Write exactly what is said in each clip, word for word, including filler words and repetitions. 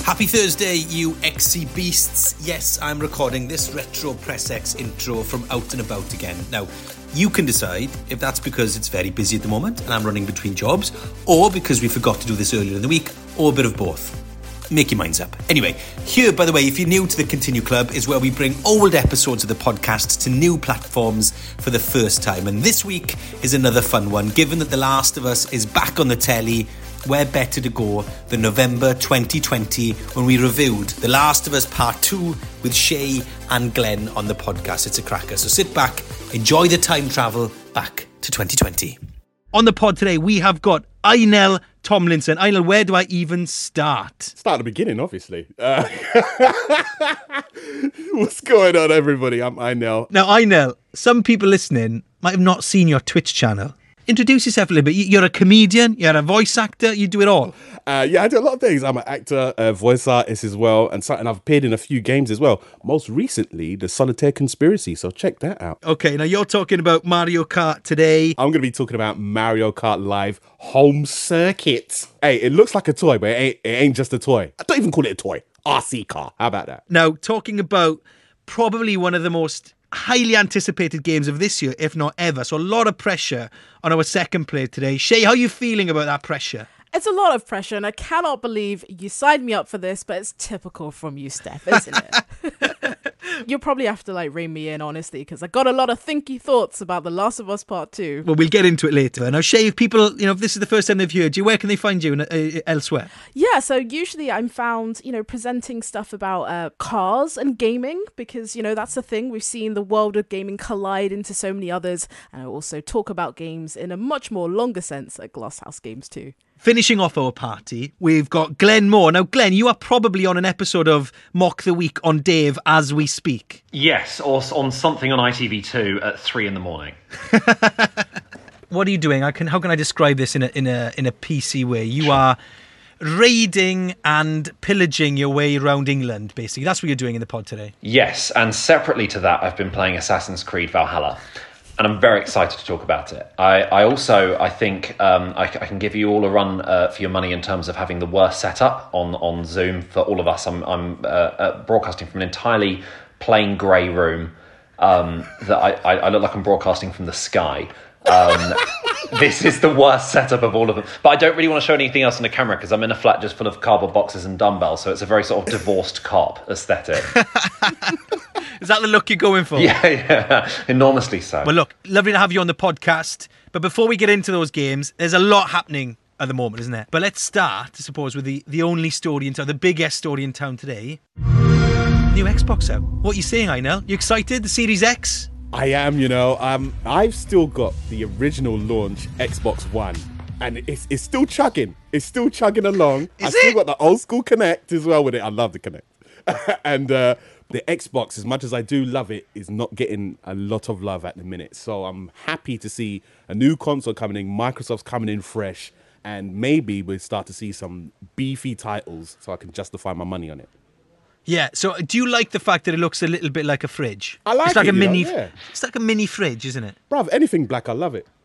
Happy Thursday, you X C beasts. Yes, I'm recording this retro Press X intro from out and about again. Now, you can decide if that's because it's very busy at the moment and I'm running between jobs, or because we forgot to do this earlier in the week, or a bit of both. Make your minds up. Anyway, here, by the way, if you're new to the Continue Club, is where we bring old episodes of the podcast to new platforms for the first time. And this week is another fun one. Given that The Last of Us is back on the telly, where better to go than November twenty twenty when we reviewed The Last of Us Part two with Shay and Glenn on the podcast. It's a cracker. So sit back, enjoy the time travel back to twenty twenty. On the pod today, we have got Einel Tomlinson. Einel, where do I even start? Start at the beginning, obviously. Uh, what's going on, everybody? I'm Einel. Now, Einel, some people listening might have not seen your Twitch channel. Introduce yourself a little bit. You're a comedian, you're a voice actor, you do it all. Uh, yeah, I do a lot of things. I'm an actor, a voice artist as well, and, so, and I've appeared in a few games as well. Most recently, the Solitaire Conspiracy, so check that out. Okay, now you're talking about Mario Kart today. I'm going to be talking about Mario Kart Live Home Circuit. Hey, it looks like a toy, but it ain't, it ain't just a toy. I don't even call it a toy. R C car. How about that? Now, talking about probably one of the most highly anticipated games of this year, if not ever. So a lot of pressure on our second player today. Shay, how are you feeling about that pressure? It's a lot of pressure, and I cannot believe you signed me up for this, but it's typical from you, Steph, isn't it? You'll probably have to like rein me in, honestly, because I got a lot of thinky thoughts about The Last of Us Part two. Well, we'll get into it later. Now, Shay, if people, you know, if this is the first time they've heard you, where can they find you uh, elsewhere? Yeah, so usually I'm found, you know, presenting stuff about uh, cars and gaming, because, you know, that's the thing. We've seen the world of gaming collide into so many others, and I also talk about games in a much more longer sense at Glasshouse Games too. Finishing off our party, we've got Glenn Moore. Now, Glenn, you are probably on an episode of Mock the Week on Dave as we speak. Yes, or on something on I T V two at three in the morning. What are you doing? I can. How can I describe this in a in a in a P C way? You are raiding and pillaging your way around England, basically. That's what you're doing in the pod today. Yes, and separately to that, I've been playing Assassin's Creed Valhalla. And I'm very excited to talk about it. I, I also, I think um, I, I can give you all a run uh, for your money in terms of having the worst setup on, on Zoom for all of us. I'm, I'm uh, uh, broadcasting from an entirely plain grey room um, that I, I, I look like I'm broadcasting from the sky. Um, this is the worst setup of all of them. But I don't really want to show anything else on the camera because I'm in a flat just full of cardboard boxes and dumbbells. So it's a very sort of divorced cop aesthetic. Is that the look you're going for? Yeah, yeah, enormously so. Well, look, lovely to have you on the podcast. But before we get into those games, there's a lot happening at the moment, isn't there? But let's start, I suppose, with the, the only story in town, the biggest story in town today. New Xbox out. What are you saying, Einel? You excited? The Series X? I am, you know. Um, I've still got the original launch Xbox One, and it's it's still chugging. It's still chugging along. Is I've still it? got the old school Kinect as well with it. I love the Kinect. and uh, the Xbox, as much as I do love it, is not getting a lot of love at the minute. So I'm happy to see a new console coming in. Microsoft's coming in fresh, and maybe we'll start to see some beefy titles so I can justify my money on it. Yeah, so do you like the fact that it looks a little bit like a fridge? I like it's like it, a you mini. know, yeah. It's like a mini fridge, isn't it? Bruv, anything black, I love it.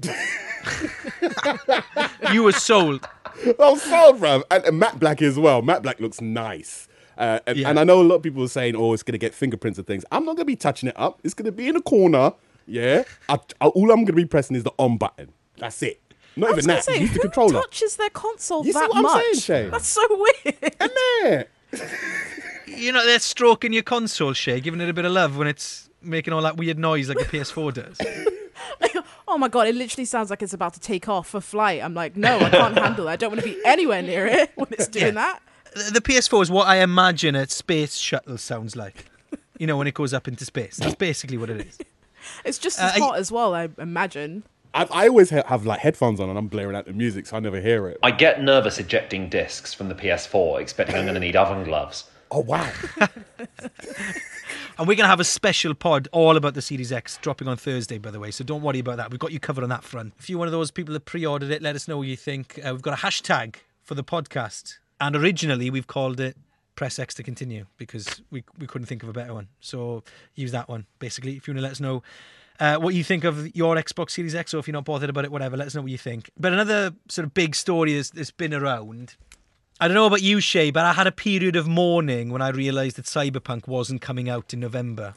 You were sold. I'm sold, bruv. And, and matte black as well. Matte black looks nice. Uh, and, Yeah. and I know a lot of people are saying, oh, it's going to get fingerprints and things. I'm not going to be touching it up. It's going to be in a corner. Yeah. I, I, all I'm going to be pressing is the on button. That's it. Not I was even gonna that. say, Use the who controller. touches their console You see that what I'm much? saying, Shay? That's so weird. And there. You know, they're stroking your console, Shay, giving it a bit of love when it's making all that weird noise like the P S four does. Oh my god, it literally sounds like it's about to take off for flight. I'm like, no, I can't handle it. I don't want to be anywhere near it when it's doing Yeah. that. The the P S four is what I imagine a space shuttle sounds like. You know, when it goes up into space. That's basically what it is. It's just Uh, as I- hot as well, I imagine. I, I always ha- have like headphones on and I'm blaring out the music, so I never hear it. I get nervous ejecting discs from the P S four, expecting I'm going to need oven gloves. Oh, wow. And we're going to have a special pod all about the Series X dropping on Thursday, by the way. So don't worry about that. We've got you covered on that front. If you're one of those people that pre-ordered it, let us know what you think. Uh, we've got a hashtag for the podcast. And originally, we've called it Press X to Continue because we, we couldn't think of a better one. So use that one, basically, if you want to let us know uh, what you think of your Xbox Series X, or if you're not bothered about it, whatever, let us know what you think. But another sort of big story that's, that's been around I don't know about you, Shay, but I had a period of mourning when I realised that Cyberpunk wasn't coming out in November.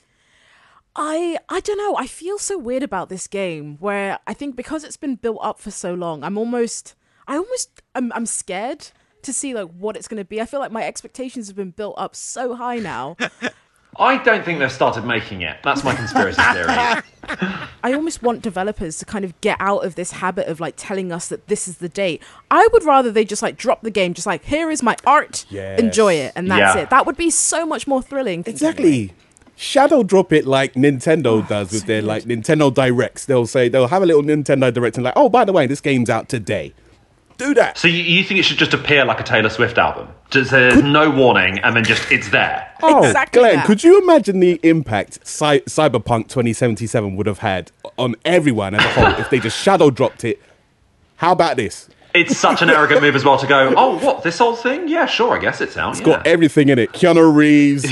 I I don't know. I feel so weird about this game where I think because it's been built up for so long, I'm almost I almost I'm I'm scared to see like what it's going to be. I feel like my expectations have been built up so high now. I don't think they've started making it. That's my conspiracy theory. I almost want developers to kind of get out of this habit of like telling us that this is the date. I would rather they just like drop the game, just like, here is my art, Yes. enjoy it, and that's Yeah. it. That would be so much more thrilling. Exactly. Shadow drop it like Nintendo does with so their good. like Nintendo Directs. They'll say they'll have a little Nintendo Direct and like, oh, by the way, this game's out today. Do that. So you, you think it should just appear like a Taylor Swift album? Just, there's no warning, and then just it's there. Oh, Exactly Glenn, that. could you imagine the impact Cy- Cyberpunk twenty seventy-seven would have had on everyone as a whole if they just shadow dropped it? How about this? It's such an arrogant move as well to go, oh, what, this old thing? Yeah, sure, I guess it's out. It's yeah. got everything in it. Keanu Reeves.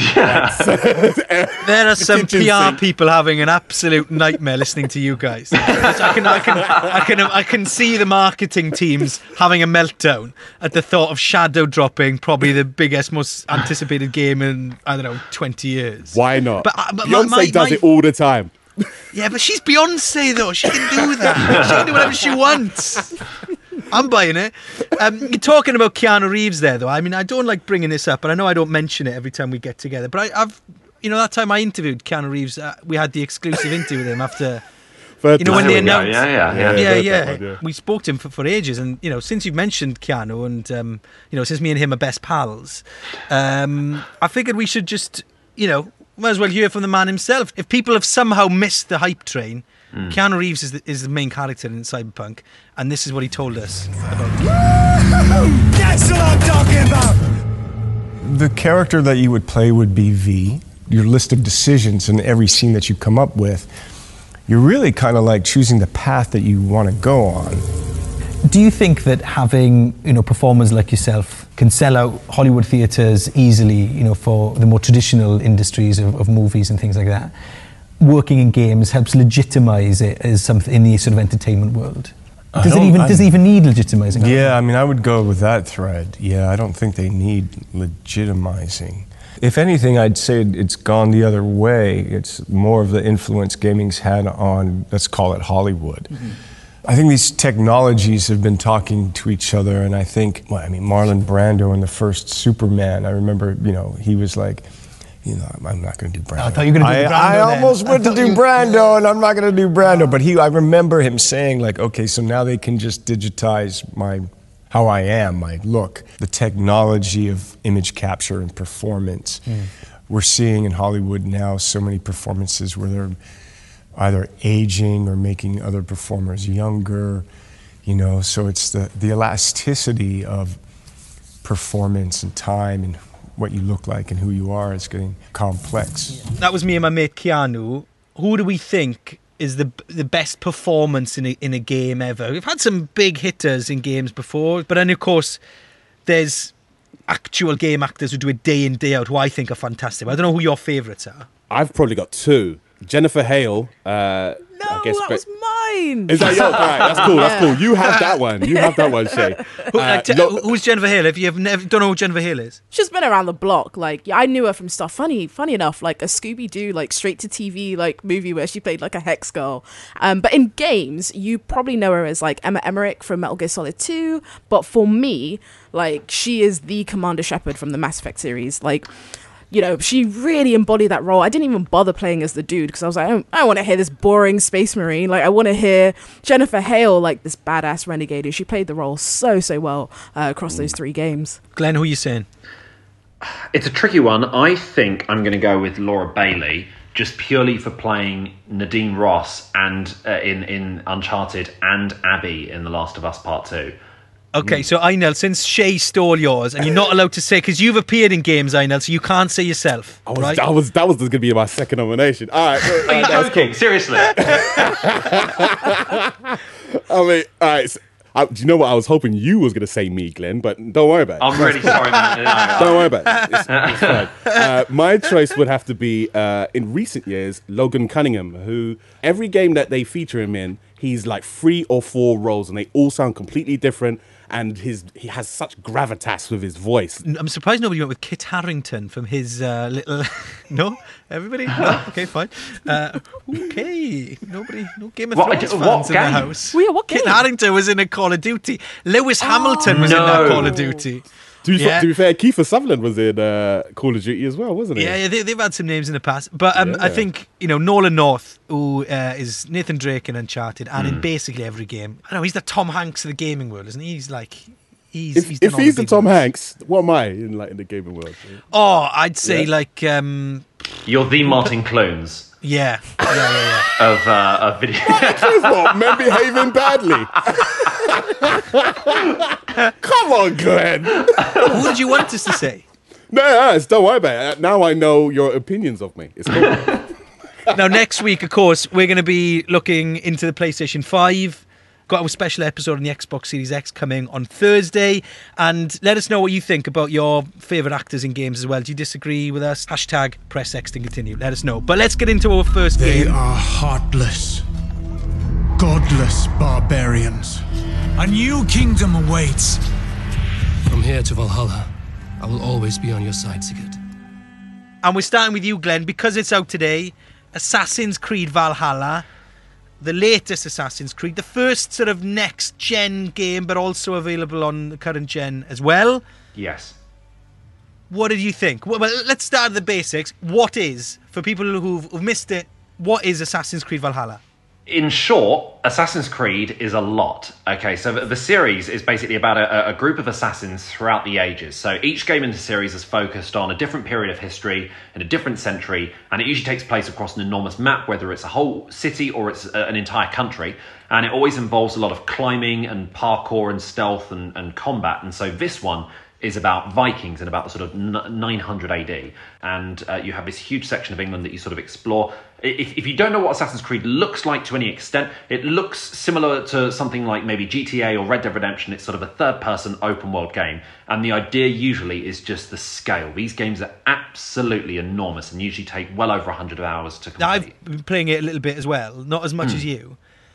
There are some Kitchen P R sink. people having an absolute nightmare listening to you guys. I can, I can, I can, I can see the marketing teams having a meltdown at the thought of shadow dropping probably the biggest, most anticipated game in I don't know twenty years. Why not? But, uh, but Beyonce my- my- does my- it all the time. Yeah, but she's Beyonce though. She can do that. She can do whatever she wants. I'm buying it. Um, you're talking about Keanu Reeves there, though. I mean, I don't like bringing this up, but I know I don't mention it every time we get together. But I, I've, you know, that time I interviewed Keanu Reeves, uh, we had the exclusive interview with him after. Third You know, time. when they There we go. announced- Yeah, yeah, yeah. Yeah. Yeah, heard yeah. that one, yeah. We spoke to him for, for ages, and you know, since you've mentioned Keanu, and um, you know, since me and him are best pals, um, I figured we should just, you know, might as well hear from the man himself. If people have somehow missed the hype train, Mm. Keanu Reeves is the, is the main character in Cyberpunk, and this is what he told us about. That's what I'm talking about! The character that you would play would be V. Your list of decisions in every scene that you come up with, you're really kind of like choosing the path that you want to go on. Do you think that having, you know, performers like yourself can sell out Hollywood theatres easily, you know, for the more traditional industries of, of movies and things like that? Working in games helps legitimise it as something in the sort of entertainment world. I Does it don't- even I- does it even need legitimising? Yeah, I mean, I would go with that thread. Yeah, I don't think they need legitimizing. If anything, I'd say it's gone the other way. It's more of the influence gaming's had on, let's call it Hollywood. Mm-hmm. I think these technologies have been talking to each other, and I think, well, I mean, Marlon Brando in the first Superman, I remember, you know, he was like, you know, I'm- I'm not going to do Brando. I thought you were gonna do I, Brando I then. almost I went to thought do you- Brando, and I'm not going to do Brando. But he, I remember him saying, like, okay, so now they can just digitize my, how I am, my look. The technology of image capture and performance. Hmm. We're seeing in Hollywood now so many performances where they're either aging or making other performers younger, you know, so it's the, the elasticity of performance and time and what you look like and who you are is getting complex. That was me and my mate Keanu. Who do we think is the the best performance in a, in a game ever? We've had some big hitters in games before, but then of course there's actual game actors who do it day in, day out, who I think are fantastic. I don't know who your favourites are. I've probably got two. Jennifer Hale. Uh, No, I guess that be- was mine. Is that yours? All right, that's cool. That's Yeah. cool. You have that one. You have that one, Shay. Who, Uh, like, t- lo- who's Jennifer Hale? If you have never don't know who Jennifer Hale is, She's been around the block. Like, yeah, I knew her from stuff. Funny, funny enough, like a Scooby Doo, like straight to T V, like movie where she played like a hex girl. Um, but in games, you probably know her as like Emma Emmerich from Metal Gear Solid two. But for me, like she is the Commander Shepard from the Mass Effect series. Like, you know, she really embodied that role. I didn't even bother playing as the dude because I was like, I don't, I don't want to hear this boring space marine. Like, I want to hear Jennifer Hale, like this badass renegade. Who she played the role so, so well uh, across those three games. Glenn, who are you saying? It's a tricky one. I think I'm going to go with Laura Bailey, just purely for playing Nadine Ross and uh, in in Uncharted and Abby in The Last of Us Part Two. Okay, so Einel, since Shay stole yours, and you're not allowed to say, because you've appeared in games, Einel, so you can't say yourself, I was, right? that was that was going to be my second nomination. All right, Are you joking? Seriously? I mean, all right. So, I, do you know what? I was hoping you was going to say me, Glenn, but don't worry about it. I'm really sorry, man. No, Don't worry about it. It's, it's fine. Uh, my choice would have to be, uh, in recent years, Logan Cunningham, who every game that they feature him in, he's like three or four roles, and they all sound completely different. and his he has such gravitas with his voice. I'm surprised nobody went with Kit Harington from his uh, little. No, everybody. No? Okay, fine. Uh, okay, nobody. No Game of What- Thrones what fans in game? the house. Well, yeah, what Kit game? Harington was in a Call of Duty. Lewis Hamilton was in that No. Call of Duty. To be, Yeah. to be fair, Kiefer Sutherland was in uh, Call of Duty as well, wasn't he? Yeah, yeah, they, they've had some names in the past, but um, I Yeah. think you know Nolan North, who uh, is Nathan Drake in Uncharted, and Hmm. in basically every game. I know he's the Tom Hanks of the gaming world, isn't he? He's like, he's If, he's, if done all he's the big Tom ones. Hanks, what am I in like in the gaming world? Oh, I'd say Yeah. like um, You're the Martin Clunes yeah, yeah, yeah, yeah. of uh, of video. Is what? Men behaving badly. Come on, Glenn. Who did you want us to say? No, no, it's- don't worry about it. Now I know your opinions of me. It's cool. Now, next week, of course, we're going to be looking into the PlayStation five. Got our special episode on the Xbox Series X coming on Thursday. And let us know what you think about your favourite actors in games as well. Do you disagree with us? Hashtag press X to continue. Let us know. But let's get into our first They game. are heartless, godless barbarians. A new kingdom awaits. From here to Valhalla, I will always be on your side, Sigurd. And we're starting with you, Glenn, because it's out today. Assassin's Creed Valhalla. The latest Assassin's Creed. The first sort of next-gen game, but also available on the current gen as well. Yes. What did you think? Well, well, let's start at the basics. What is, for people who've, who've missed it, what is Assassin's Creed Valhalla? In short, Assassin's Creed is a lot. Okay, so the, the series is basically about a, a group of assassins throughout the ages. So each game in the series is focused on a different period of history in a different century, and it usually takes place across an enormous map, whether it's a whole city or it's a, an entire country. And it always involves a lot of climbing and parkour and stealth and, and combat. And so this one is about Vikings and about the sort of nine hundred A D. And uh, you have this huge section of England that you sort of explore. If, if you don't know what Assassin's Creed looks like to any extent, it looks similar to something like maybe G T A or Red Dead Redemption. It's sort of a third-person open-world game. And the idea usually is just the scale. These games are absolutely enormous and usually take well over one hundred hours to complete. Now, I've been playing it a little bit as well, not as much as you.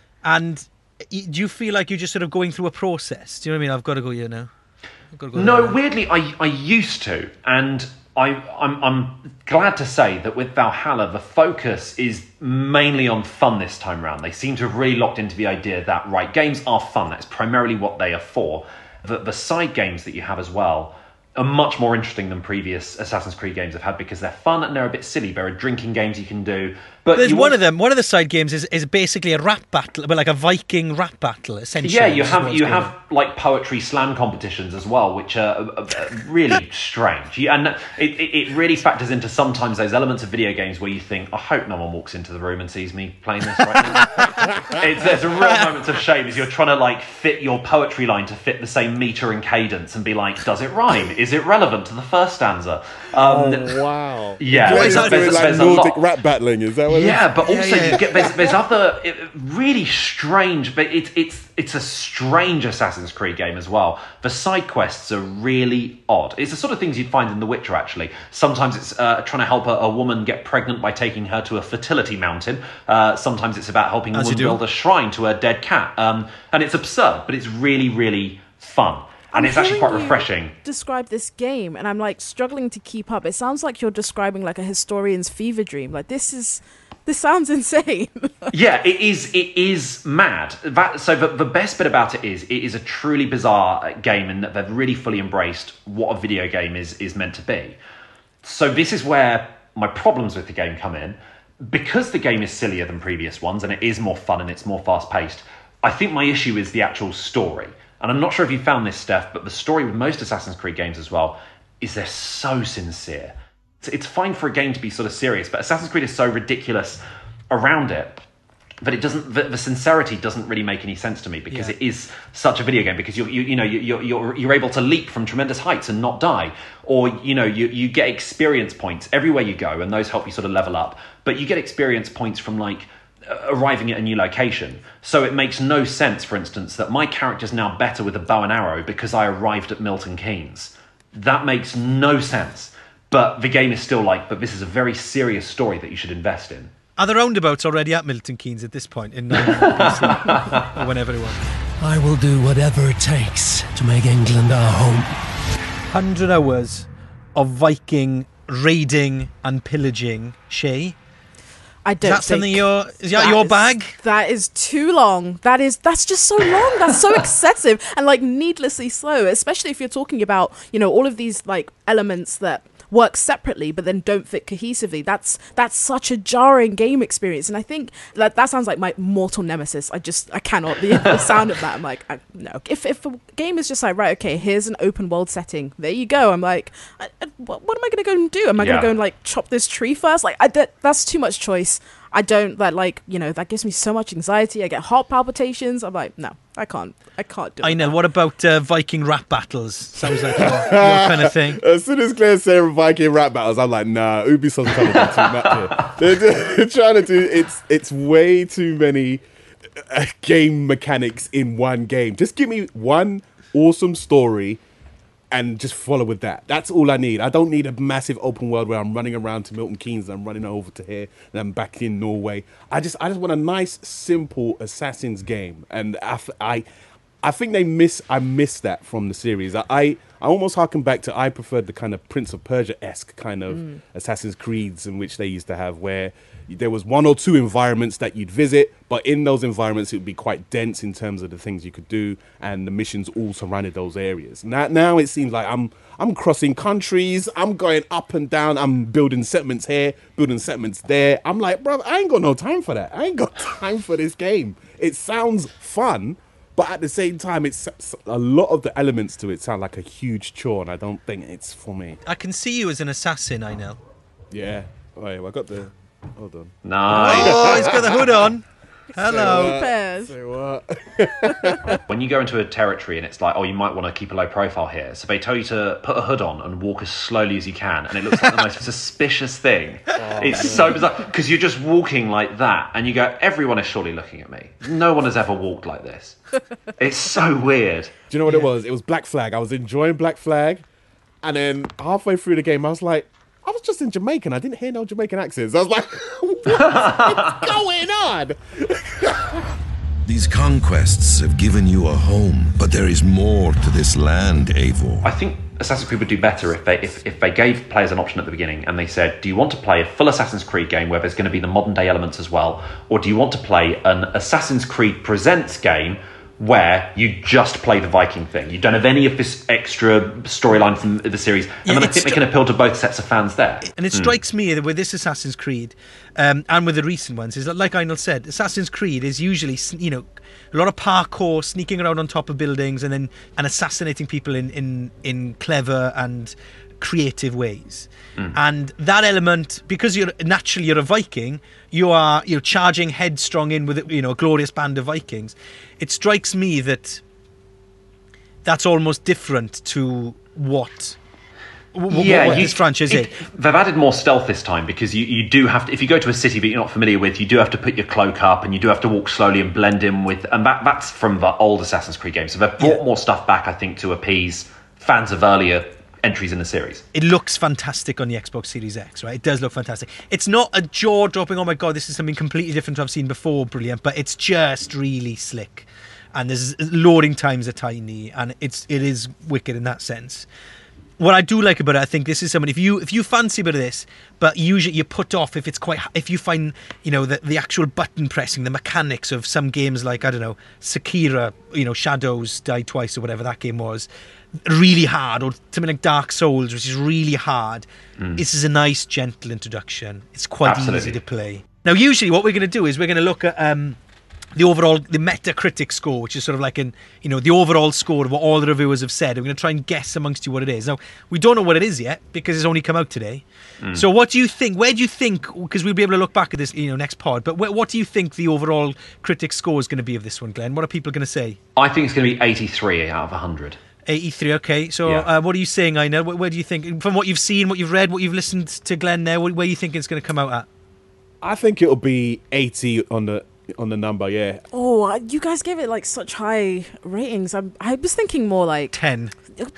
And y- do you feel like you're just sort of going through a process? Do you know what I mean? I've got to go here now. I've got to go No, there. weirdly, I, I used to, and I, I'm, I'm glad to say that with Valhalla, the focus is mainly on fun this time round. They seem to have really locked into the idea that, right, games are fun. That's primarily what they are for. The, the side games that you have as well are much more interesting than previous Assassin's Creed games have had because they're fun and they're a bit silly. There are drinking games you can do. But There's you one also- of them. One of the side games is, is basically a rap battle, but like a Viking rap battle, essentially. Yeah, you is have what it's you called. have like poetry slam competitions as well, which are uh, uh, really strange. You, and it, it it really factors into sometimes those elements of video games where you think, I hope no one walks into the room and sees me playing this right now. it's, there's a real moment of shame as you're trying to like fit your poetry line to fit the same meter and cadence and be like, does it rhyme? Is it relevant to the first stanza? Um, Oh, wow. Yeah, Glenn there's- is there's- doing like there's a Nordic lot. rap battling, is that what it Yeah, is? but also Yeah, yeah. you get there's, there's other it, really strange, but it's it's it's a strange Assassin's Creed game as well. The side quests are really odd. It's the sort of things you'd find in The Witcher. Actually, sometimes it's uh, trying to help a, a woman get pregnant by taking her to a fertility mountain. Uh, sometimes it's about helping a As you woman do. build a shrine to her dead cat. Um, and it's absurd, but it's really really fun. And I'm it's actually hearing quite you refreshing. Describe this game, and I'm like struggling to keep up. It sounds like you're describing like a historian's fever dream. Like this is, this sounds insane. Yeah, it is. It is mad. That, so the, the best bit about it is it is a truly bizarre game in that they've really fully embraced what a video game is is meant to be. So this is where my problems with the game come in. Because the game is sillier than previous ones and it is more fun and it's more fast paced, I think my issue is the actual story. And I'm not sure if you found this, Steph, but the story with most Assassin's Creed games as well is they're so sincere. It's, it's fine for a game to be sort of serious, but Assassin's Creed is so ridiculous around it that it doesn't. The, the sincerity doesn't really make any sense to me because Yeah. it is such a video game. Because you you you know you, you're you're you're able to leap from tremendous heights and not die, or you know you you get experience points everywhere you go, and those help you sort of level up. But you get experience points from like arriving at a new location. So it makes no sense, for instance, that my character's now better with a bow and arrow because I arrived at Milton Keynes. That makes no sense. But the game is still like, but this is a very serious story that you should invest in. Are the roundabouts already at Milton Keynes at this point in nineteen B C? Or whenever it was? I will do whatever it takes to make England our home. one hundred hours of Viking raiding and pillaging, Shay. I don't Is that something think your is that, that your is- bag? That is too long. That is that's just so long. That's so excessive and like needlessly slow, especially if you're talking about, you know, all of these like elements that work separately but then don't fit cohesively. That's that's such a jarring game experience, and I think that that sounds like my mortal nemesis. I just I cannot the, the sound of that. I'm like I, no. If if a game is just like, right, okay, here's an open world setting, there you go. I'm like, I, I, what, what am I gonna go and do? Am I Yeah. gonna go and like chop this tree first? Like I, that, that's too much choice. I don't that like you know that gives me so much anxiety. I get heart palpitations. I'm like, no, I can't. I can't do it. I know. What about uh, Viking rap battles? Sounds like your, your kind of thing. As soon as Claire said Viking rap battles, I'm like, nah, Ubisoft's trying to do too much here. They're, they're trying to do it's it's way too many uh, game mechanics in one game. Just give me one awesome story and just follow with that. That's all I need. I don't need a massive open world where I'm running around to Milton Keynes and I'm running over to here and I'm back in Norway. I just I just want a nice, simple Assassin's game, and I f- I, I think they miss I miss that from the series. I I, I almost harken back to I preferred the kind of Prince of Persia-esque kind of Mm. Assassin's Creeds in which they used to have, where there was one or two environments that you'd visit, but in those environments it would be quite dense in terms of the things you could do, and the missions all surrounded those areas. Now, now it seems like I'm I'm crossing countries, I'm going up and down, I'm building settlements here, building settlements there. I'm like, bro, I ain't got no time for that. I ain't got time for this game. It sounds fun, but at the same time, it's a lot of the elements to it sound like a huge chore, and I don't think it's for me. I can see you as an assassin, I know. Yeah. Wait, I got the. Hold on. Nice. Oh, he's got the hood on. Hello. Pairs. Say what? When you go into a territory and it's like, oh, you might want to keep a low profile here, so they tell you to put a hood on and walk as slowly as you can, and it looks like the most suspicious thing. It's so bizarre because you're just walking like that, and you go, everyone is surely looking at me. No one has ever walked like this. It's so weird. Do you know what it was? It was Black Flag. I was enjoying Black Flag, and then halfway through the game, I was like, I was just in Jamaican. I didn't hear no Jamaican accents. I was like, what's going on? These conquests have given you a home, but there is more to this land, Eivor. I think Assassin's Creed would do better if they if, if they gave players an option at the beginning and they said, do you want to play a full Assassin's Creed game where there's going to be the modern day elements as well, or do you want to play an Assassin's Creed Presents game where you just play the Viking thing? You don't have any of this extra storyline from the series, and Yeah, then I it's think they stri- can appeal to both sets of fans there. And it Mm. strikes me that with this Assassin's Creed, um, and with the recent ones, is that, like Einel said, Assassin's Creed is usually, you know, a lot of parkour, sneaking around on top of buildings, and then and assassinating people in in, in clever and creative ways. Mm. And that element, because you're naturally you're a Viking, you are you're charging headstrong in with, you know, a glorious band of Vikings. It strikes me that that's almost different to what. W- yeah, what you, this franchise is. it, they've added more stealth this time because you, you do have to, if you go to a city that you're not familiar with, you do have to put your cloak up and you do have to walk slowly and blend in with, and that that's from the old Assassin's Creed games. So they've brought Yeah. more stuff back, I think, to appease fans of earlier entries in the series. It looks fantastic on the Xbox Series X, right? It does look fantastic. It's not a jaw-dropping, oh my god, this is something completely different to I've seen before, brilliant, but it's just really slick. And there's loading times are tiny, and it's it is wicked in that sense. What I do like about it, I think this is something, if you if you fancy a bit of this, but usually you put off if it's quite, if you find, you know, the, the actual button pressing, the mechanics of some games like, I don't know, Sekiro, you know, Shadows Die Twice or whatever that game was, really hard, or something like Dark Souls, which is really hard. Mm. This is a nice, gentle introduction. It's quite Absolutely. easy to play. Now, usually what we're going to do is we're going to look at um, the overall, the Metacritic score, which is sort of like an, you know, the overall score of what all the reviewers have said. We're going to try and guess amongst you what it is. Now, we don't know what it is yet because it's only come out today. Mm. So what do you think, where do you think, because we'll be able to look back at this, you know, next pod, but wh- what do you think the overall critic score is going to be of this one, Glenn? What are people going to say? I think it's going to be eighty-three out of one hundred. eighty-three, okay. So Yeah. uh, what are you saying, Aina? Where, where do you think, from what you've seen, what you've read, what you've listened to Glenn there, where, where you think it's going to come out at? I think it'll be eighty on the on the number. Yeah. Oh, uh, you guys gave it like such high ratings. I'm, I was thinking more like ten.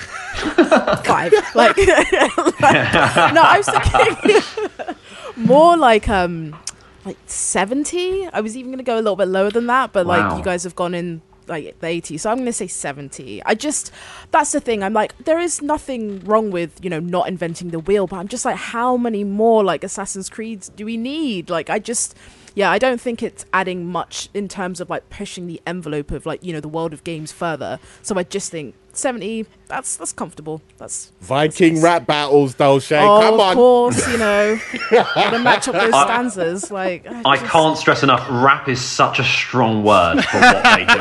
five. Like, like no, I was thinking more like um like seventy. I was even gonna go a little bit lower than that, but Wow. like you guys have gone in like the eighty, so I'm going to say seventy. I just, that's the thing. I'm like, there is nothing wrong with, you know, not inventing the wheel, but I'm just like, how many more like Assassin's Creeds do we need? Like, I just, yeah, I don't think it's adding much in terms of like pushing the envelope of like, you know, the world of games further. So I just think seventy, that's that's comfortable. That's Viking that's, rap battles, though, Shay. oh, Come on. Of course, you know, to match up those stanzas. Like, I, I just... can't stress enough, rap is such a strong word for what they do in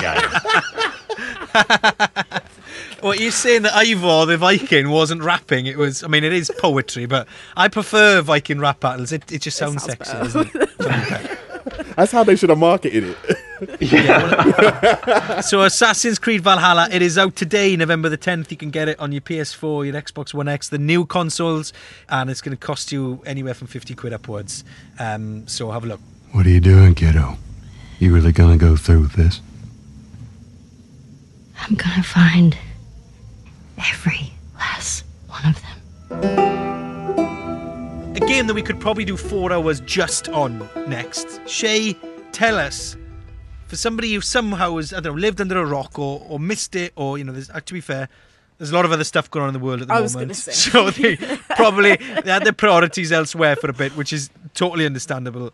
that game. What you're saying that Ivor the Viking wasn't rapping? It was. I mean, it is poetry, but I prefer Viking rap battles. It it just sounds, it sexy, sounds doesn't it? That's how they should have marketed it. Yeah. So Assassin's Creed Valhalla, it is out today, November the tenth. You can get it on your P S four, your Xbox One X, the new consoles, and it's going to cost you anywhere from fifty quid upwards. Um, so have a look. What are you doing, kiddo? You really gonna go through with this? I'm gonna find every last one of them. A game that we could probably do four hours just on next. Shay, tell us, for somebody who somehow has, I don't know, lived under a rock or, or missed it, or, you know, there's, uh, to be fair, there's a lot of other stuff going on in the world at the I moment. was gonna say. So they probably they had their priorities elsewhere for a bit, which is totally understandable.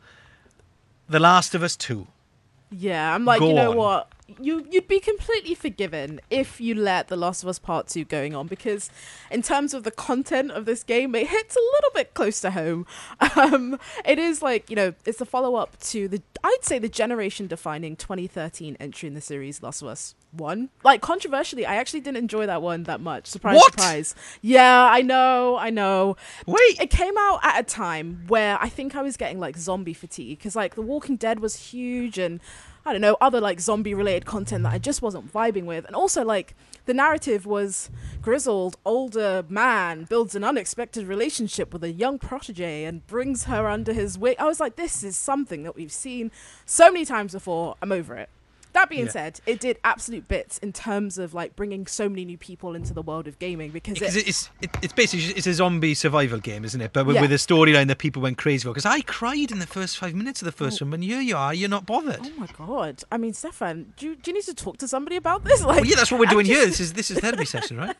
The Last of Us two. Yeah, I'm like, Go you know on. what? You, you'd be completely forgiven if you let The Last of Us Part two going on, because in terms of the content of this game, it hits a little bit close to home. Um, it is like, you know, it's a follow-up to the, I'd say the generation-defining twenty thirteen entry in the series, Last of Us one. Like, controversially, I actually didn't enjoy that one that much. Surprise, What? surprise. Yeah, I know, I know. Wait. It came out at a time where I think I was getting, like, zombie fatigue, because, like, The Walking Dead was huge, and I don't know, other like zombie related content that I just wasn't vibing with. And also like the narrative was grizzled older man builds an unexpected relationship with a young protege and brings her under his wing. I was like, this is something that we've seen so many times before. I'm over it. That being Yeah. said, it did absolute bits in terms of like bringing so many new people into the world of gaming, because Because it, it's it, it's basically it's a zombie survival game, isn't it? But with, Yeah. with a storyline that people went crazy for. Because I cried in the first five minutes of the first one, and here you are, you're not bothered. oh my god, I mean, Stefan, do you, do you need to talk to somebody about this? Like, Well, yeah, that's what we're I'm doing just- here. This is this is therapy session, right?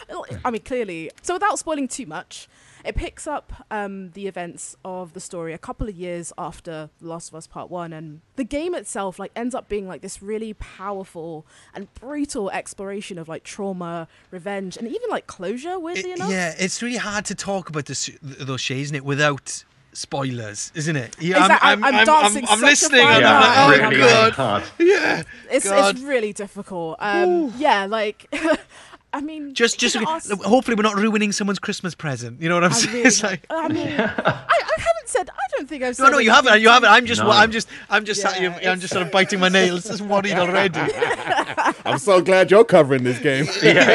I mean, clearly. So without spoiling too much, it picks up um, the events of the story a couple of years after The Last of Us Part One, and the game itself like ends up being like this really powerful and brutal exploration of like trauma, revenge, and even like closure. Weirdly It- enough, yeah, it's really hard to talk about this, those shays, isn't it, without spoilers, isn't it? Yeah, Exactly. I'm- I'm dancing I'm such a listening. fine And I'm line. like, oh Yeah, really, god, really hard. yeah. it's God. it's really difficult. Um, yeah, like. I mean, Just, just you can ask- hopefully we're not ruining someone's Christmas present. You know what I'm I saying? really It's don't- like, I mean, I, I haven't said. I don't think I've said. no, no, you anything haven't. You haven't. I'm just, No. I'm just, I'm just, sat Yeah, here, I'm just sort of biting my nails, just worried already. I'm so glad you're covering this game.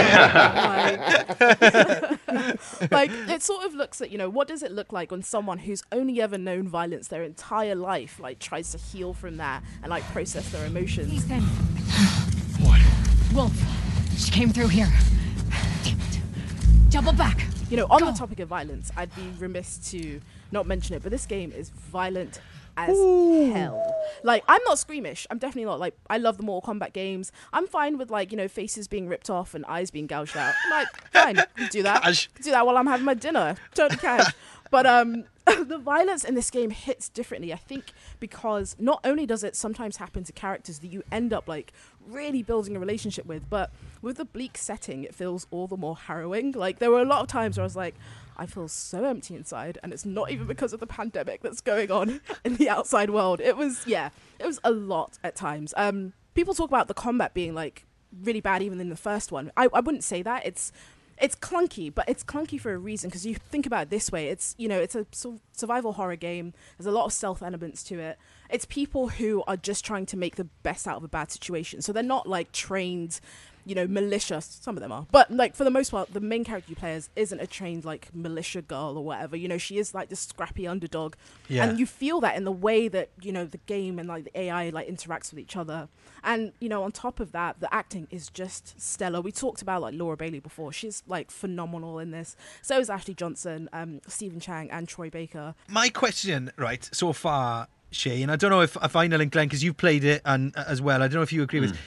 like, like it sort of looks at, you know, what does it look like when someone who's only ever known violence their entire life like tries to heal from that and like process their emotions. Ethan. What? Wolf. She came through here. Damn it. Double back. You know, on the topic of violence, I'd be remiss to not mention it, but this game is violent as hell. Like, I'm not squeamish. I'm definitely not. Like, I love the Mortal Kombat games. I'm fine with, like, you know, faces being ripped off and eyes being gouged out. I'm like, fine, can do that. Cash. Can do that while I'm having my dinner. Totally cash. But um, the violence in this game hits differently, I think, because not only does it sometimes happen to characters that you end up, like, really building a relationship with, but with the bleak setting, it feels all the more harrowing. Like, there were a lot of times where I was like, I feel so empty inside, and it's not even because of the pandemic that's going on in the outside world. It was, yeah, it was a lot at times. Um, people talk about the combat being, like, really bad even in the first one. I, I wouldn't say that. It's it's clunky, but it's clunky for a reason, because you think about it this way. It's, you know, it's a su- survival horror game. There's a lot of stealth elements to it. It's people who are just trying to make the best out of a bad situation. So they're not, like, trained, you know, militia. Some of them are. But, like, for the most part, the main character you play as isn't a trained, like, militia girl or whatever. You know, she is, like, this scrappy underdog. Yeah. And you feel that in the way that, you know, the game and, like, the A I, like, interacts with each other. And, you know, on top of that, the acting is just stellar. We talked about, like, Laura Bailey before. She's, like, phenomenal in this. So is Ashley Johnson, um, Stephen Chang, and Troy Baker. My question, right, so far, Shay, and I don't know if, if I know, Glenn, because you've played it and uh, as well, I don't know if you agree with,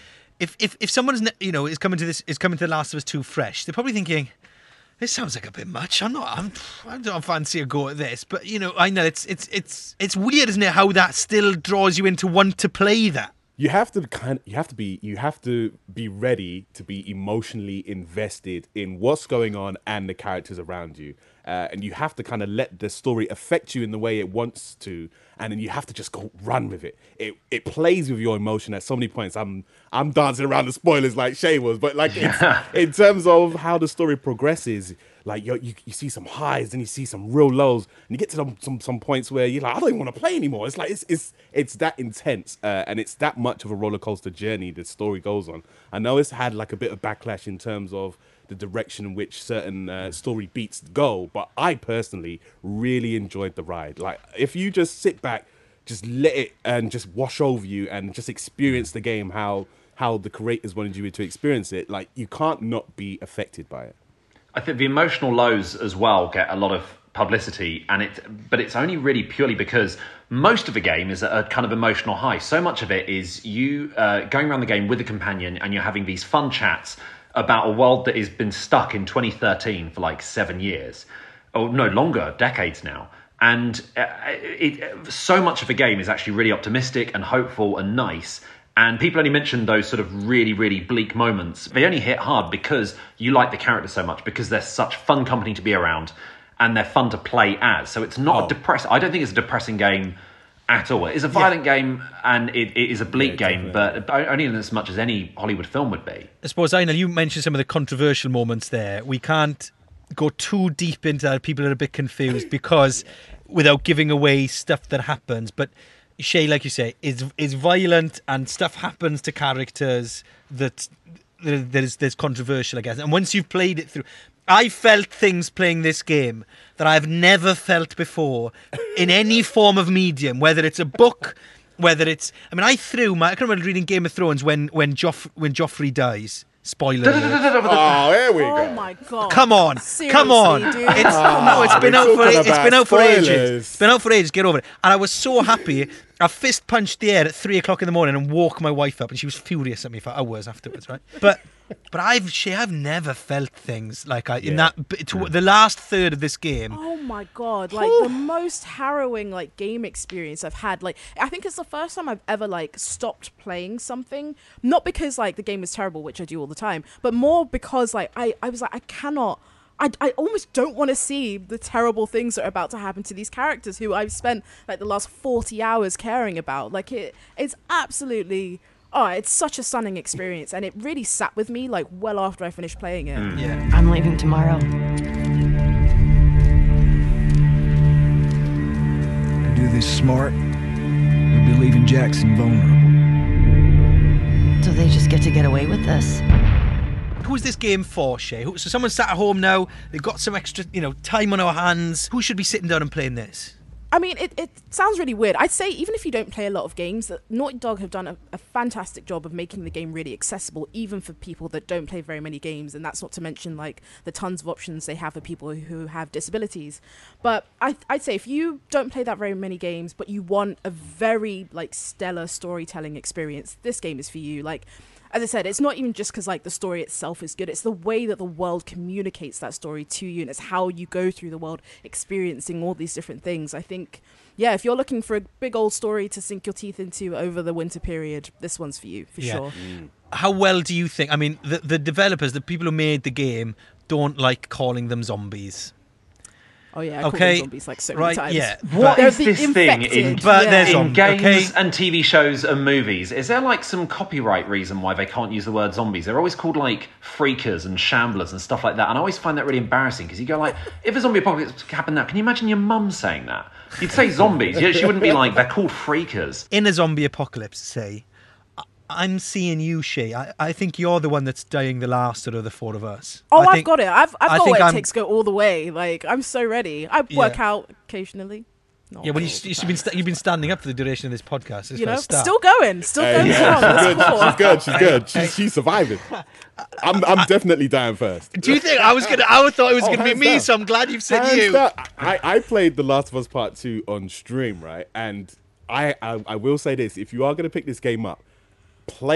if if if someone's ne- you know is coming to this is coming to The Last of Us two fresh, they're probably thinking, this sounds like a bit much. I'm not. I'm. I don't fancy a go at this. But you know, I know it's it's it's it's weird, isn't it? How that still draws you in to want to play that. You have to kind. You have to be. You have to be ready to be emotionally invested in what's going on and the characters around you, uh, and you have to kind of let the story affect you in the way it wants to, and then you have to just go run with it. It it plays with your emotion at so many points. I'm I'm dancing around the spoilers like Shay was, but like it's, in terms of how the story progresses. Like you, you, you see some highs and you see some real lows, and you get to some some, some points where you're like, I don't even want to play anymore. It's like it's it's it's that intense, uh, and it's that much of a roller coaster journey the story goes on. I know it's had like a bit of backlash in terms of the direction in which certain uh, story beats go, but I personally really enjoyed the ride. Like if you just sit back, just let it and just wash over you and just experience the game how how the creators wanted you to experience it. Like you can't not be affected by it. I think the emotional lows as well get a lot of publicity, and it, but it's only really purely because most of the game is a kind of emotional high. So much of it is you uh, going around the game with a companion, and you're having these fun chats about a world that has been stuck in twenty thirteen for like seven years, or no longer, decades now. And uh, it, so much of the game is actually really optimistic and hopeful and nice. And people only mention those sort of really, really bleak moments. They only hit hard because you like the characters so much, because they're such fun company to be around and they're fun to play as. So it's not Oh. a depressing... I don't think it's a depressing game at all. It's a violent yeah. game and it, it is a bleak yeah, game, but only in as much as any Hollywood film would be. I suppose, Einal, you mentioned some of the controversial moments there. We can't go too deep into that. People are a bit confused because without giving away stuff that happens, but... Shay, like you say, is is violent and stuff happens to characters that there's there's controversial, I guess. And once you've played it through, I felt things playing this game that I've never felt before in any form of medium, whether it's a book, whether it's. I mean, I threw my. I can remember reading Game of Thrones when when Joff when Joffrey dies. Spoiler alert. Oh, here we go. Oh my god! Come on, Seriously, come on! dude. It's Oh, no, it's been we're out for talking it's about been out for ages. spoilers. It's been out for ages. Get over it. And I was so happy. I fist punched the air at three o'clock in the morning and woke my wife up, and she was furious at me for hours afterwards. Right, but but I've she I've never felt things like I in Yeah. that to, the last third of this game. Oh my god, like the most harrowing like game experience I've had. Like I think it's the first time I've ever like stopped playing something, not because like the game was terrible, which I do all the time, but more because like I, I was like I cannot I, I almost don't want to see the terrible things that are about to happen to these characters who I've spent like the last forty hours caring about. Like it it's absolutely oh, it's such a stunning experience, and it really sat with me like well after I finished playing it. Mm. Yeah. I'm leaving tomorrow. To do this smart, we'd be leaving Jackson vulnerable. So they just get to get away with this? Who's this game for, Shay? Who, so someone sat at home now, they've got some extra, you know, time on our hands. Who should be sitting down and playing this? I mean, it, it sounds really weird. I'd say even if you don't play a lot of games, that Naughty Dog have done a, a fantastic job of making the game really accessible, even for people that don't play very many games. And that's not to mention like the tons of options they have for people who have disabilities. But I, I'd say if you don't play that very many games, but you want a very like stellar storytelling experience, this game is for you. Like, as I said, it's not even just because like the story itself is good. It's the way that the world communicates that story to you, and it's how you go through the world experiencing all these different things. I think, yeah, if you're looking for a big old story to sink your teeth into over the winter period, this one's for you, for Yeah. sure. Mm. How well do you think? I mean, the, the developers, the people who made the game, don't like calling them zombies. Oh yeah, I call Okay, them zombies like so right, many times. yeah. What They're is the this thing infected, in, But yeah. there's in zombies, games okay? and T V shows and movies? Is there like some copyright reason why they can't use the word zombies? They're always called like freakers and shamblers and stuff like that, and I always find that really embarrassing because you go like, if a zombie apocalypse happened now, can you imagine your mum saying that? You'd say zombies. Yeah, she wouldn't be like, they're called freakers. In a zombie apocalypse, say, I- I'm seeing you, Shay. I, I think you're the one that's dying the last out of the four of us. Oh, I I've think- got it. I've, I've I got think what it I'm- takes to go all the way. Like, I'm so ready. I work Yeah. out occasionally. Not Yeah, well, you, all the you've time. been st- you've been standing up for the duration of this podcast. It's you for a know, start. still going, still Hey, going yeah, strong. she's, That's good, cool. she's good. She's good. She's she's surviving. I'm I'm definitely dying first. Do you think I was gonna? I thought it was Oh, gonna be hands me, down. so I'm glad you've said Hands you. down. I, I played The Last of Us Part Two on stream, right? And I, I I will say this: if you are going to pick this game up, play it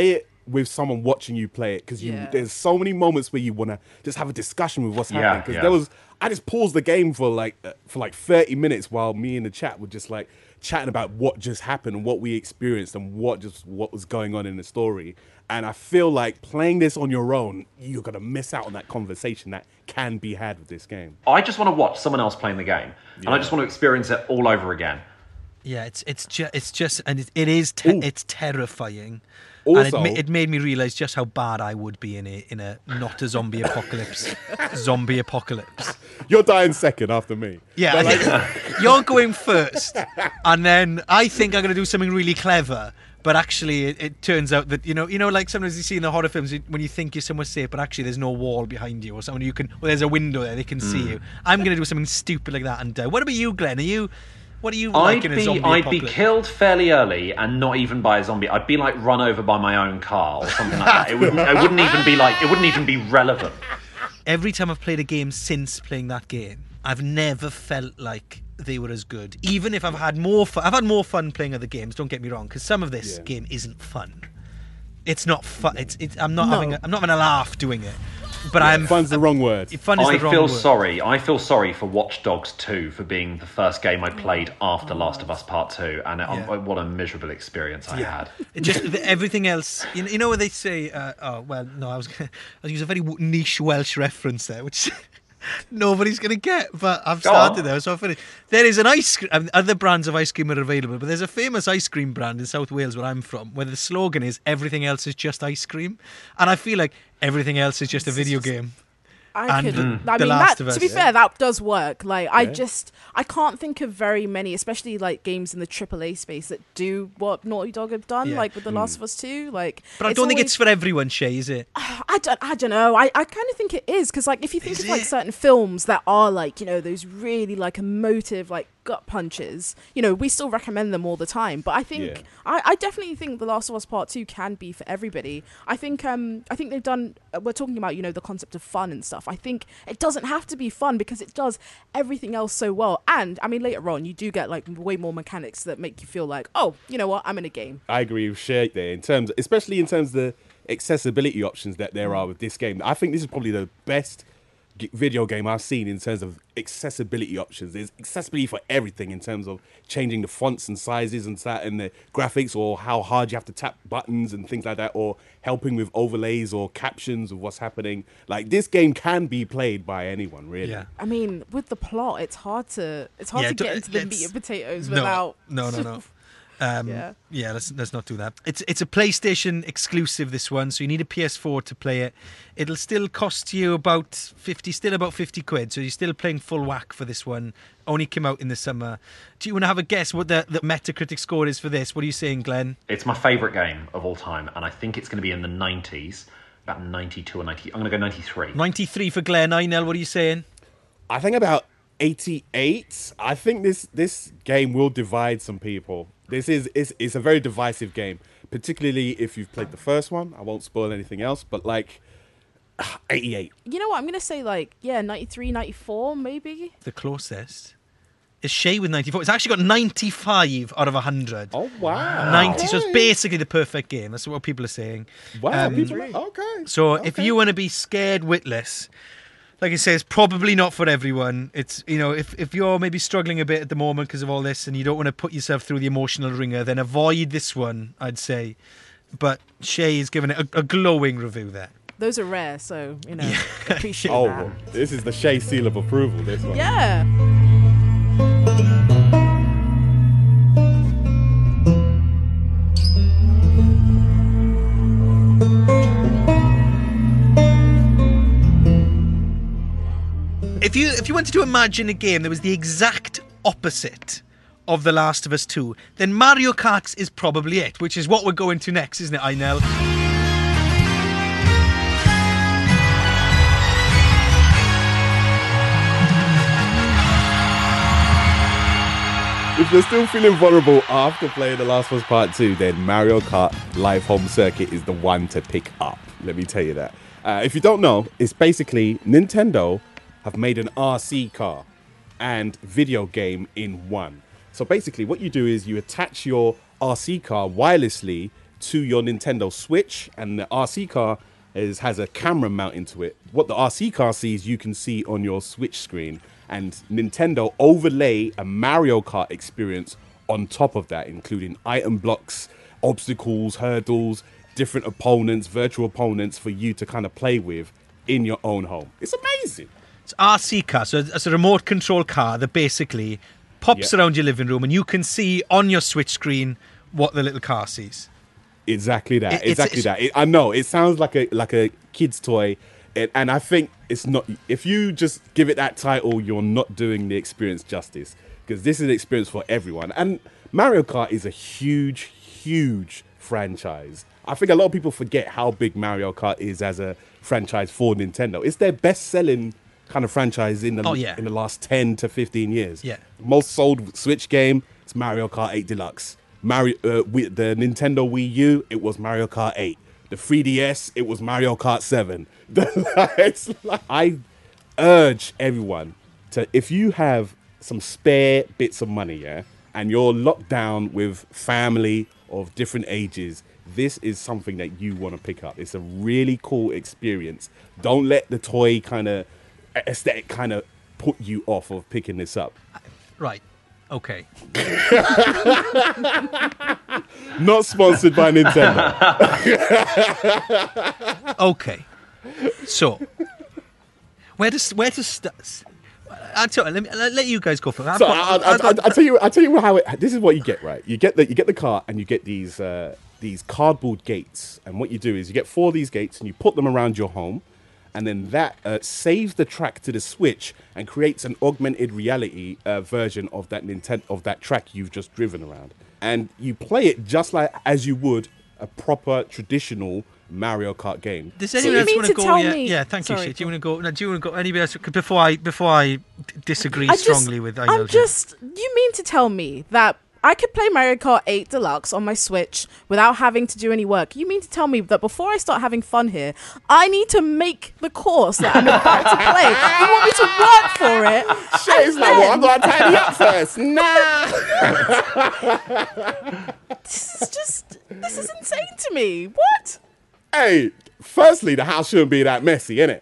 with someone watching you play it, because you Yeah. there's so many moments where you want to just have a discussion with what's Yeah, happening. Because yeah. there was, I just paused the game for like uh, for like thirty minutes while me in the chat were just like chatting about what just happened and what we experienced and what just what was going on in the story. And I feel like playing this on your own, you're gonna miss out on that conversation that can be had with this game. I just want to watch someone else playing the game, and I just want to experience it all over again. Yeah, it's it's just it's just and it, it is te- it's terrifying. Also- and it, ma- it made me realize just how bad I would be in a in a not a zombie apocalypse, zombie apocalypse. You're dying second after me. Yeah, But, I like- think you're going first, and then I think I'm going to do something really clever. But actually, it, it turns out that you know, you know, like sometimes you see in the horror films when you think you're somewhere safe, but actually there's no wall behind you, or someone you can, or there's a window there they can see Mm. you. I'm going to do something stupid like that and die. What about you, Glenn? Are you? What are you like I'd in a be zombie I'd apocalypse? be killed fairly early, and not even by a zombie. I'd be like run over by my own car or something like that. It wouldn't it wouldn't even be like it wouldn't even be relevant. Every time I've played a game since playing that game, I've never felt like they were as good. Even if I've had more fun, I've had more fun playing other games. Don't get me wrong, because some of this Yeah. game isn't fun. It's not fun. It's, it's I'm not No. having a, I'm not having a laugh doing it. But I'm Fun's the wrong word. Fun is I the wrong feel word. sorry. I feel sorry for Watch Dogs two for being the first game I played after Last of Us Part two, and it, Yeah. um, what a miserable experience I had. It just the, everything else. You know, you know what they say? Uh, oh well, no, I was gonna, I was use a very w- niche Welsh reference there, which nobody's gonna get. But I've Go started on. there, so I finished. There is an ice cream. I mean, other brands of ice cream are available, but there's a famous ice cream brand in South Wales where I'm from, where the slogan is "Everything else is just ice cream," and I feel like everything else is just a video game. I And could. Mm. I The mean, Last that, of Us. to be Yeah. fair, that does work. Like, I Yeah. just, I can't think of very many, especially like games in the triple A space that do what Naughty Dog have done, Yeah. like with The Last of Us two. Like, But I don't think it's for everyone, Shay, is it? I don't, I don't know. I, I kind of think it is because, like, if you think Is of like it? certain films that are like, you know, those really like emotive, like gut punches, you know, we still recommend them all the time. But I think, Yeah. I, I definitely think The Last of Us Part Two can be for everybody. I think, um, I think they've done. uh, We're talking about, you know, the concept of fun and stuff. I think it doesn't have to be fun because it does everything else so well. And I mean, later on, you do get like way more mechanics that make you feel like, oh, you know what, I'm in a game. I agree with Shay there in terms, especially in terms of the accessibility options that there are with this game. I think this is probably the best g- video game I've seen in terms of accessibility options. There's accessibility for everything in terms of changing the fonts and sizes and that and the graphics, or how hard you have to tap buttons and things like that, or helping with overlays or captions of what's happening. Like, this game can be played by anyone, really. Yeah. I mean, with the plot, it's hard to it's hard Yeah, to don't- get into the let's- meat and potatoes No, without. no, no, no. Um, Yeah. yeah, let's let's not do that. It's it's a PlayStation exclusive, this one, so you need a P S four to play it. It'll still cost you about fifty, still about fifty quid. So you're still playing full whack for this one. Only came out in the summer. Do you want to have a guess what the, the Metacritic score is for this? What are you saying, Glenn? It's my favourite game of all time, and I think it's going to be in the nineties, about ninety-two or ninety. I'm going to go ninety-three. ninety-three for Glenn. Inel, what are you saying? I think about eighty-eight. I think this this game will divide some people. This is it's, it's a very divisive game, particularly if you've played the first one. I won't spoil anything else, but like eighty-eight. You know what? I'm gonna say like yeah, ninety-three, ninety-four, maybe. The closest is Shay with ninety-four. It's actually got ninety-five out of one hundred. Oh wow, ninety. So it's basically the perfect game. That's what people are saying. Wow, Um, people are, okay. So if you want to be scared witless, like I say, it's probably not for everyone. It's, you know, if, if you're maybe struggling a bit at the moment because of all this and you don't want to put yourself through the emotional ringer, then avoid this one, I'd say. But Shay is giving it a, a glowing review there. Those are rare, so you know, appreciate Oh, that. this is the Shay seal of approval. This one. Yeah. If you if you wanted to imagine a game that was the exact opposite of The Last of Us two, then Mario Kart is probably it, which is what we're going to next, isn't it, Inel? If you're still feeling vulnerable after playing The Last of Us Part two, then Mario Kart Live Home Circuit is the one to pick up. Let me tell you that. Uh, if you don't know, it's basically Nintendo have made an R C car and video game in one. So basically what you do is you attach your R C car wirelessly to your Nintendo Switch, and the R C car is has a camera mounted to it. What the R C car sees, you can see on your Switch screen, and Nintendo overlay a Mario Kart experience on top of that, including item blocks, obstacles, hurdles, different opponents, virtual opponents for you to kind of play with in your own home. It's amazing. It's R C car, so it's a remote control car that basically pops Yeah. around your living room and you can see on your Switch screen what the little car sees. Exactly that. It- it's- exactly it's- that. It, I know it sounds like a like a kid's toy, it, and I think it's not. If you just give it that title, you're not doing the experience justice, because this is an experience for everyone. And Mario Kart is a huge, huge franchise. I think a lot of people forget how big Mario Kart is as a franchise for Nintendo. It's their best-selling kind of franchise in the Oh, yeah. in the last ten to fifteen years. Yeah. Most sold Switch game, it's Mario Kart eight Deluxe. Mario, uh, Wii- the Nintendo Wii U, it was Mario Kart eight. The three D S, it was Mario Kart seven. It's like, I urge everyone to, if you have some spare bits of money, yeah, and you're locked down with family of different ages, this is something that you want to pick up. It's a really cool experience. Don't let the toy kind of aesthetic kind of put you off of picking this up. Right. Okay. Not sponsored by Nintendo. Okay. So, where does where to start? I'll tell, let me I'll let you guys go for that. So I, I, I, I tell you, I tell you how it. This is what you get, right? You get the you get the car, and you get these uh, these cardboard gates. And what you do is you get four of these gates, and you put them around your home, and then that uh, saves the track to the Switch and creates an augmented reality uh, version of that Nintendo of that track you've just driven around. And you play it just like as you would a proper traditional Mario Kart game. Does So anyone it's- else want to go? tell Yeah, me- yeah. Thank you, Sorry, Shit. Do you want to go? No, do you want to go? Anybody else? Before I before I d- disagree I just- strongly with. I know, I'm just. You mean to tell me that I could play Mario Kart eight Deluxe on my Switch without having to do any work? You mean to tell me that before I start having fun here, I need to make the course that I'm about to play? You want me to work for it? Shit, it's like, well, I'm gonna tidy up first. Nah. This is just. This is insane to me. What? Hey, firstly, the house shouldn't be that messy, innit?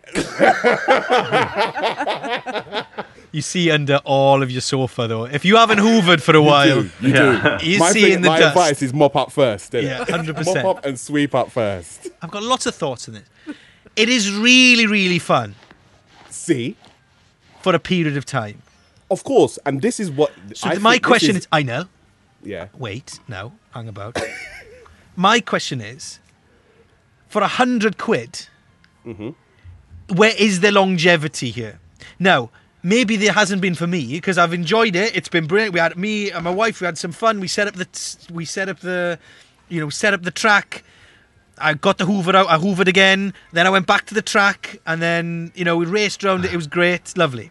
You see under all of your sofa though. If you haven't hoovered for a while, You do. You, Yeah. do. you my see thing- in the my dust. advice is mop up first. Innit? Yeah, one hundred percent. Mop up and sweep up first. I've got lots of thoughts on this. It is really, really fun. See, for a period of time. Of course, and this is what. So I my think this question is, I know. Yeah. Wait, no, hang about. My question is, for a hundred quid, Mm-hmm. where is the longevity here? Now, maybe there hasn't been for me because I've enjoyed it. It's been brilliant. We had me and my wife. We had some fun. We set up the. T- we set up the. You know, set up the track. I got the Hoover out. I hoovered again. Then I went back to the track, and then you know we raced around it. It was great, lovely.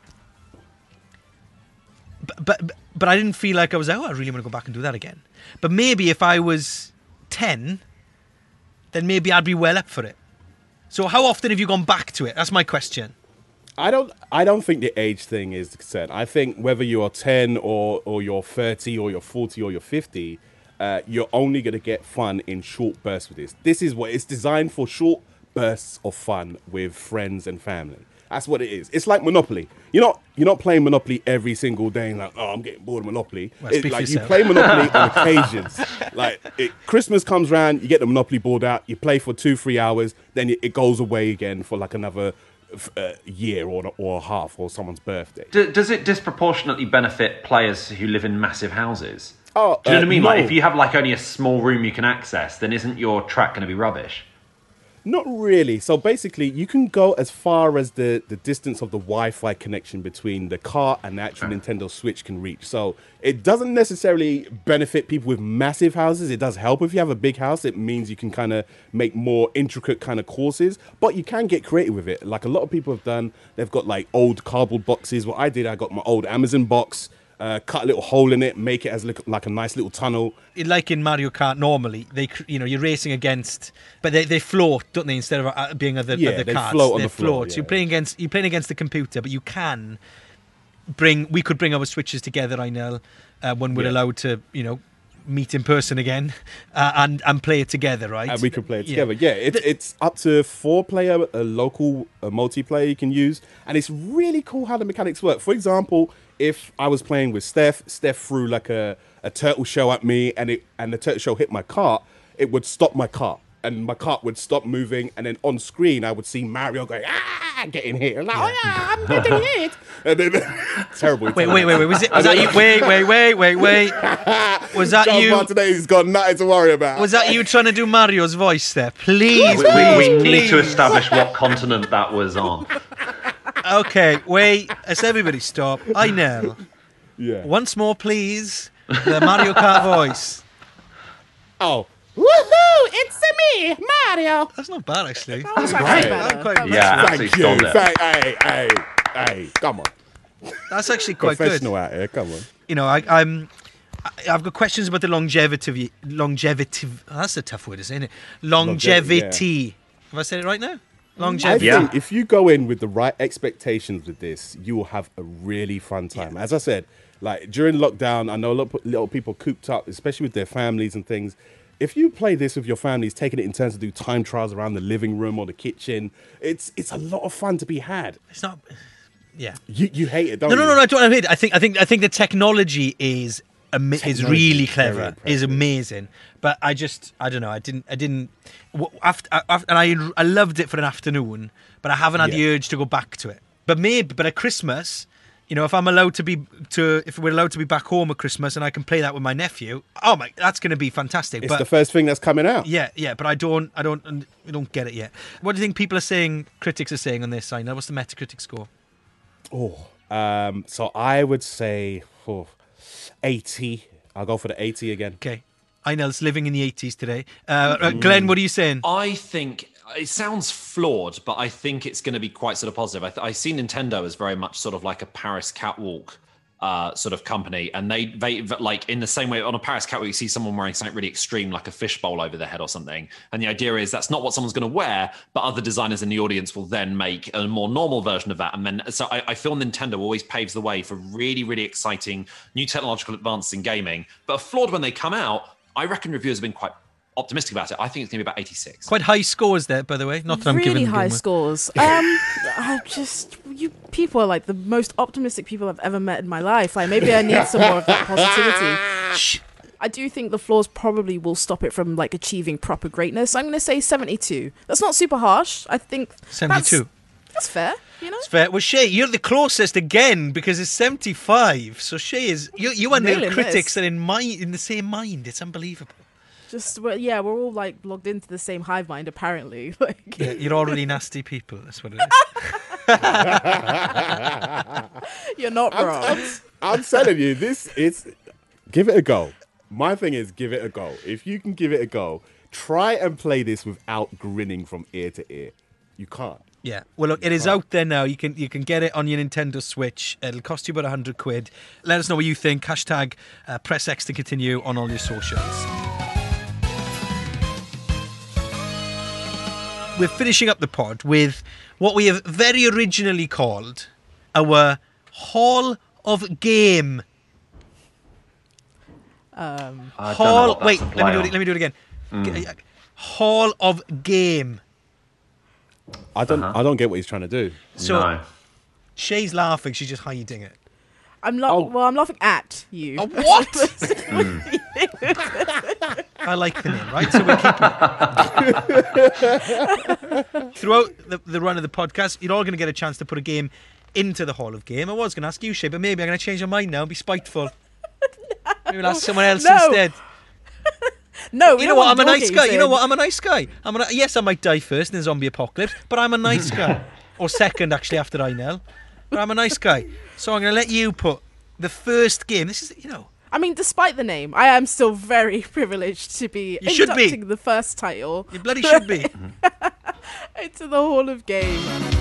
But but but I didn't feel like I was. Oh, I really want to go back and do that again. But maybe if I was ten, then maybe I'd be well up for it. So how often have you gone back to it? That's my question. I don't. I don't think the age thing is the concern. I think whether you're ten or or you're thirty or you're forty or you're fifty, uh, you're only going to get fun in short bursts with this. This is what it's designed for: short bursts of fun with friends and family. That's what it is. It's like Monopoly. You're not you're not playing Monopoly every single day and like, oh, I'm getting bored of Monopoly. Well, It's speak for like you yourself. play Monopoly on occasions. Like it, Christmas comes round, you get the Monopoly board out, you play for two, three hours, then it, it goes away again for like another uh, year or or a half or someone's birthday. D- does it disproportionately benefit players who live in massive houses? Oh, Do you know what uh, I mean? no. Like, if you have like only a small room you can access, then isn't your track going to be rubbish? Not really. So basically, you can go as far as the, the distance of the Wi-Fi connection between the car and the actual Nintendo Switch can reach. So it doesn't necessarily benefit people with massive houses. It does help if you have a big house. It means you can kind of make more intricate kind of courses, but you can get creative with it. Like a lot of people have done. They've got like old cardboard boxes. What I did, I got my old Amazon box, uh, cut a little hole in it, make it as look like a nice little tunnel. Like in Mario Kart, normally they, cr- you know, you're racing against, but they, they float, don't they? Instead of uh, being other, Yeah, other they carts, float on they the floor, float. So you're yeah. playing against, you're playing against the computer, but you can bring. We could bring our switches together. I know uh, when we're Yeah. allowed to, you know, meet in person again uh, and and play it together, right? And we can play it Yeah. together. Yeah, it, it's up to four player, a local a multiplayer you can use. And it's really cool how the mechanics work. For example, if I was playing with Steph, Steph threw like a, a turtle shell at me and it and the turtle shell hit my cart, it would stop my cart. And my cart would stop moving, and then on screen I would see Mario going, ah, getting hit. I'm like, oh yeah, I'm getting hit. And then terrible. Wait, wait, wait, wait. Was it? Was that you? Wait, wait, wait, wait, wait. Was that John you? Martinez's got nothing to worry about. Was that you trying to do Mario's voice there? Please, We, please, we, we please. need to establish what continent that was on. Okay, wait. Let's everybody stop. I know. Yeah. Once more, please. The Mario Kart voice. Oh. Woohoo! It's me, Mario. That's not bad, actually. That was actually better. I'm quite impressed. Yeah, Thank absolutely you. stole it. Thank, hey, hey, hey, come on. That's actually quite good. Professional out here, come on. You know, I, I'm. I- I've got questions about the longevity. Longevity. Oh, that's a tough word, isn't it? Longevity. Have I said it right now? I Longevity. Yeah. think if you go in with the right expectations with this, you will have a really fun time. As I said, like during lockdown, I know a lot of little people cooped up, especially with their families and things. If you play this with your families, taking it in turns to do time trials around the living room or the kitchen, it's it's a lot of fun to be had. It's not. Yeah. You you hate it, don't No, you? no, no, no. I don't hate it. I think, I think, I think the technology is ama- is Technology really is very clever, impressive. is amazing. But I just, I don't know. I didn't, I didn't. After, after, and I, I loved it for an afternoon, but I haven't had the Yeah. urge to go back to it. But maybe, but at Christmas, you know, if I'm allowed to be to, if we're allowed to be back home at Christmas and I can play that with my nephew, oh my, that's going to be fantastic. It's but the first thing that's coming out. yeah, yeah, but I don't, I don't, I don't get it yet. What do you think people are saying? Critics are saying on this side. Now, what's the Metacritic score? Oh, um, so I would say oh, eighty. I'll go for the eighty again. Okay. I know it's living in the eighties today. Uh, uh, Glenn, what are you saying? I think it sounds flawed, but I think it's going to be quite sort of positive. I, th- I see Nintendo as very much sort of like a Paris catwalk uh, sort of company, and they they like in the same way on a Paris catwalk you see someone wearing something really extreme like a fishbowl over their head or something, and the idea is that's not what someone's going to wear, but other designers in the audience will then make a more normal version of that, and then so I, I feel Nintendo always paves the way for really really exciting new technological advances in gaming, but flawed when they come out. I reckon reviewers have been quite optimistic about it. I think it's going to be about eighty-six. Quite high scores there, by the way. Not that I'm really giving high them scores. Um, I just you people are like the most optimistic people I've ever met in my life. Like maybe I need some more of that positivity. I do think the flaws probably will stop it from like achieving proper greatness. I'm going to say seventy-two. That's not super harsh. I think seventy-two. That's, that's fair. You know. It's fair. Well, Shay, you're the closest again because it's seventy-five. So Shay is you. You and the Nailing critics this. are in mind in the same mind. It's unbelievable. Just well, yeah, we're all like logged into the same hive mind apparently. Like Yeah, you're all really nasty people. That's what it is. you're not I'm, wrong. I'm, I'm telling you, this is. Give it a go. My thing is, give it a go. If you can give it a go, try and play this without grinning from ear to ear. You can't. Yeah. Well, look, it is out there now. You can you can get it on your Nintendo Switch. It'll cost you about a hundred quid. Let us know what you think. Hashtag uh, Press X to continue on all your socials. We're finishing up the pod with what we have very originally called our Hall of Game. Um, I don't know Hall. what that's Wait, a let play me do on. it. Let me do it again. Mm. G- Hall of Game. I don't. Uh-huh. I don't get what he's trying to do. So No. Shay's laughing. She's just hiding it. I'm la- Oh. well. I'm laughing at you. Oh, what? I like the name, right? So we're keeping it. Throughout the, the run of the podcast, you're all going to get a chance to put a game into the Hall of Game. I was going to ask you, Shay, but maybe I'm going to change my mind now and be spiteful. Maybe we'll ask someone else No. instead. No, we You don't know what? want I'm a your nice games guy. You know in. what? I'm a nice guy. I'm a, yes, I might die first in the zombie apocalypse, but I'm a nice guy. Or second, actually, after I know. But I'm a nice guy. So I'm going to let you put the first game. This is, you know. I mean, despite the name, I am still very privileged to be You should be. inducting the first title You bloody should be. into the Hall of Game.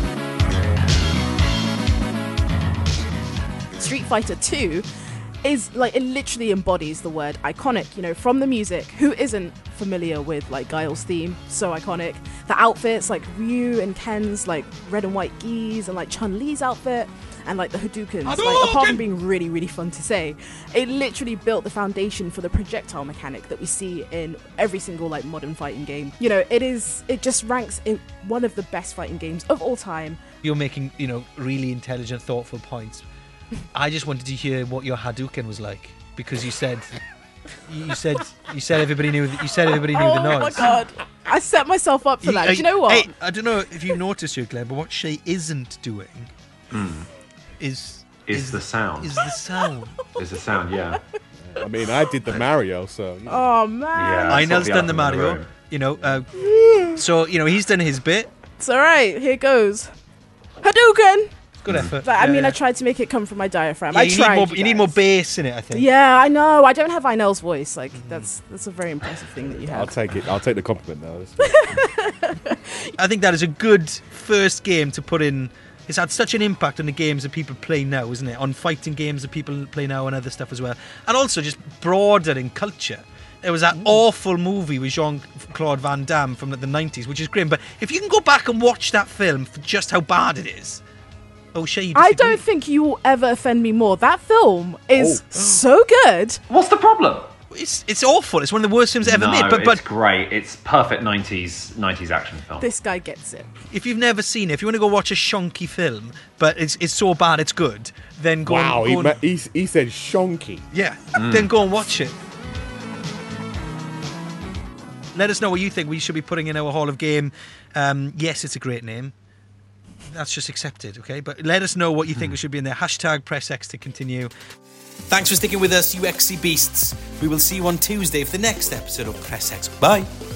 Street Fighter two is like, it literally embodies the word iconic, you know, from the music. Who isn't familiar with like Guile's theme? So iconic. The outfits, like Ryu and Ken's like red and white gis, and like Chun-Li's outfit. and like the Hadoukens, like apart from being really, really fun to say, it literally built the foundation for the projectile mechanic that we see in every single like modern fighting game. You know, it is, it just ranks in one of the best fighting games of all time. You're making, you know, really intelligent, thoughtful points. I just wanted to hear what your Hadouken was like, because you said, you said, you said everybody knew that. You said everybody knew oh the noise. Oh my god! I set myself up for that. Do you know what? Hey, I don't know if you noticed here, Glenn, but what Shay isn't doing mm. is, is is the sound. Is the sound. Is the sound? Yeah. I mean, I did the Mario, so. You know. Oh man! Yeah, Einel's done the Mario. The you know, uh, so you know he's done his bit. It's all right. Here goes. Hadouken. Good effort. But, I yeah, mean, yeah. I tried to make it come from my diaphragm. Yeah, I you tried. Need more, you, you need more bass in it, I think. Yeah, I know. I don't have Einel's voice. Like mm. that's that's a very impressive thing that you have. I'll take it. I'll take the compliment now. I think that is a good first game to put in. It's had such an impact on the games that people play now, isn't it? On fighting games that people play now and other stuff as well. And also just broader in culture. There was that mm. awful movie with Jean-Claude Van Damme from the nineties, which is grim. But if you can go back and watch that film for just how bad it is. Oh, Shay, I don't think you will ever offend me more. That film is oh. so good. What's the problem? It's it's awful. It's one of the worst films ever no, made. But but it's great. It's perfect nineties nineties action film. This guy gets it. If you've never seen it, if you want to go watch a shonky film, but it's it's so bad it's good, then go. Wow, and, go he, and, he he said shonky. Yeah, mm. then go and watch it. Let us know what you think we should be putting in our Hall of Game. Um, yes, it's a great name. That's just accepted, okay? But let us know what you think we should be in there. Hashtag PressX to continue. Thanks for sticking with us, you X C Beasts. We will see you on Tuesday for the next episode of PressX. Bye.